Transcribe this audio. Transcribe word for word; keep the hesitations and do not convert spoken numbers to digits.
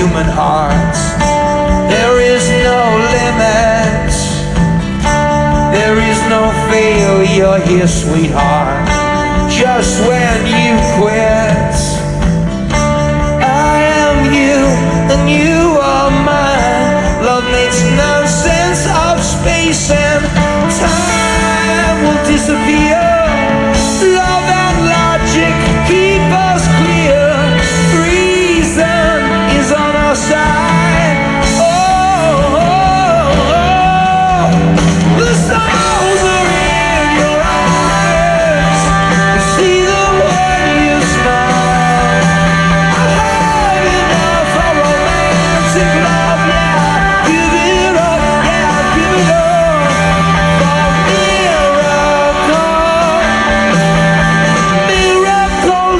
human hearts. There is no limit, there is no failure here, sweetheart. Just when you